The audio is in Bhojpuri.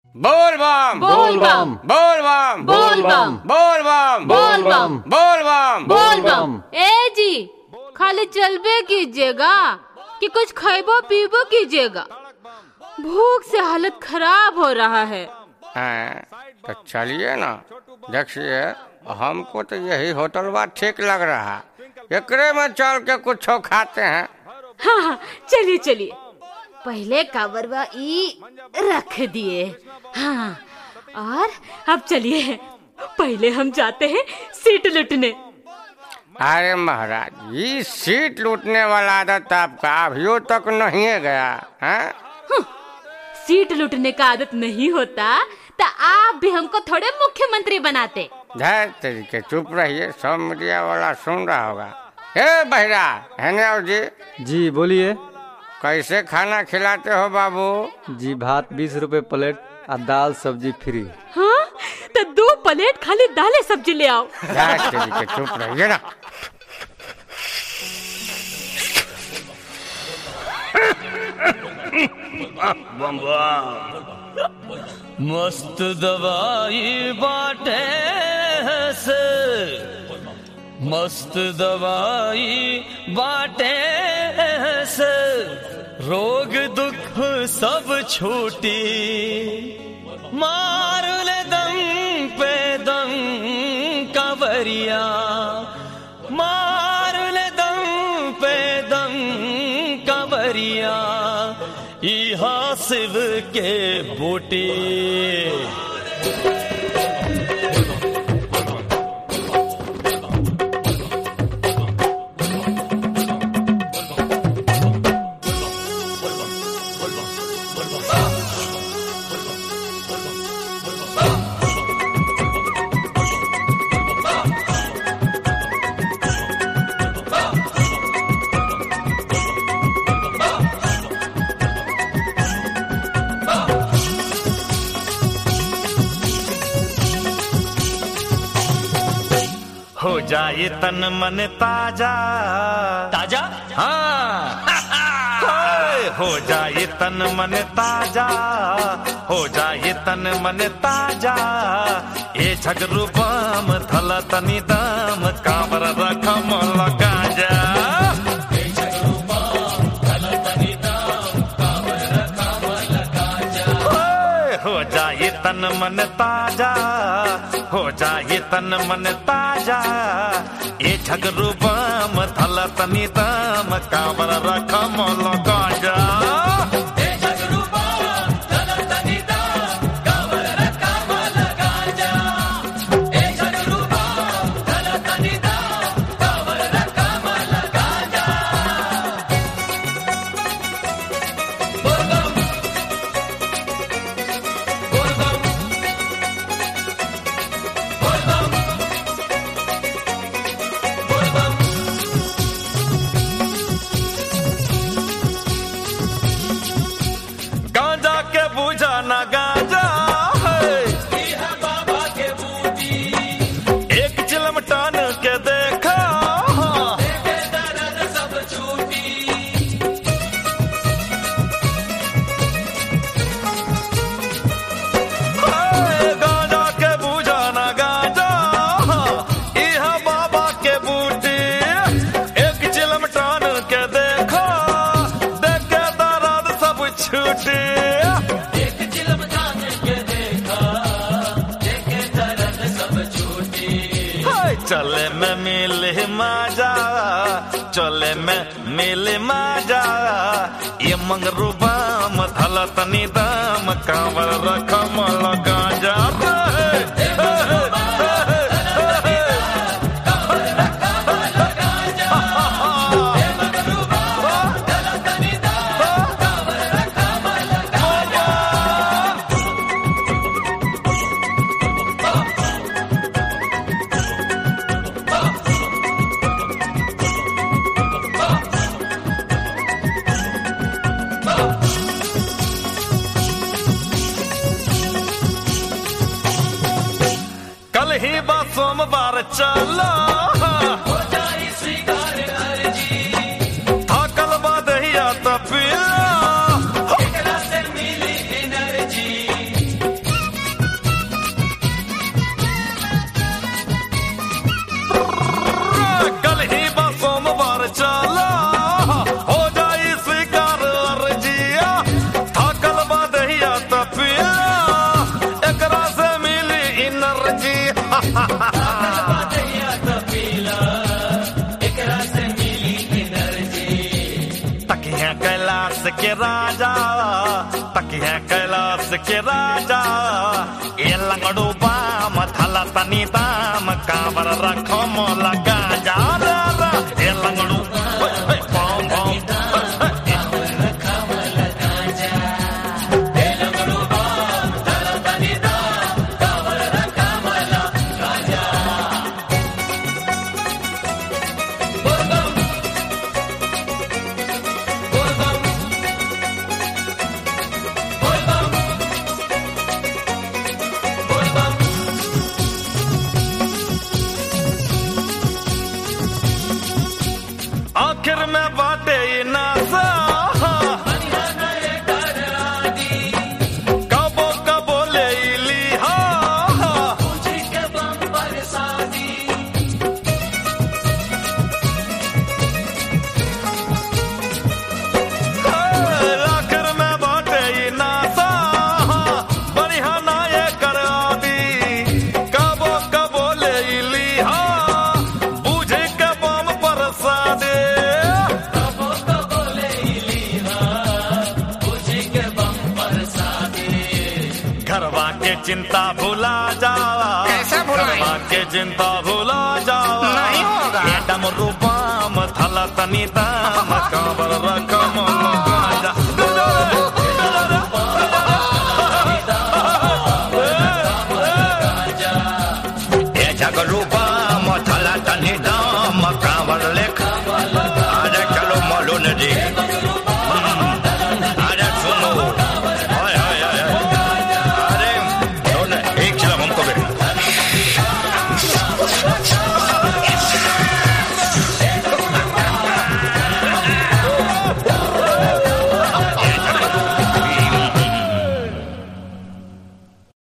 बोल बम बोल बम बोल बम बोल बम बोल बम बोल बम बोल बम बोल बम। ए जी, खाली चलबे कीजिएगा कि कुछ खाइबो पीबो कीजिएगा। भूख से हालत खराब हो रहा है। तो चलिए ना, देखिए हमको तो यही होटल बा ठीक लग रहा है, एकरे में चल के कुछ खाते हैं। हाँ हाँ, चलिए चलिए। पहले कावरवा ई रख दिए। हाँ, और अब चलिए, पहले हम जाते हैं सीट लूटने। अरे महाराज, ये सीट लूटने वाला आदत आपका अभियो तक नहीं गया है? सीट लूटने का आदत नहीं होता तो आप भी हमको थोड़े मुख्यमंत्री बनाते। धैर्य तरीके चुप रहिए, सब मीडिया वाला सुन रहा होगा। हे बहिरा, है ना जी? जी बोलिए। कैसे खाना खिलाते हो बाबू? जी भात 20 रुपए प्लेट और दाल सब्जी फ्री। हाँ, तो 2 प्लेट खाली दाल सब्जी ले आओ। धैर्य तरीके चुप रहिए ना। मस्त दवाई बाटे से, मस्त दवाई बाटे से, रोग दुख सब छूटी, मार ले दम पे दम कांवरिया, मार ले दम पे दम कांवरिया, इहा शिव के बूटी। हो जाए तन मन ताजा ताजा, हाँ हो जाए तन मन ताजा, हो जाए तन मन ताजा, ए झगरू बम थल तनी दम कांवर रखम लगाजा। हो जाए तन मन ताजा, हो जाए तन मन ताजा, ए झगरू बम थल तनी दम कांवर रखम लगाजा। चले में मिले माजा, चले में मिले माजा, ये मंगरू बम थल तनी दम कांवर रखम लगाजा। ही बा सोमवार चला, हो जाए स्वीकार अर्जी, थाकल बा दहिया तपिया, एकरा से मिली एनर्जी। जा ए लंगड़ू बाम थला तनी दाम कांवर रखो लगा जा ए लंगड़ू बम बम आखिर में बाटे नासा कबो कबो ले ली आखिर में बाटे नासा बढ़िया ना ये करा दी कबो कबो ले ली बूझे के बम परसा दे घरवा के चिंता भुला जावा कैसे भुलाएं? घरवा के चिंता भुला जावा नहीं होगा। डम रूपाम थला तनी दा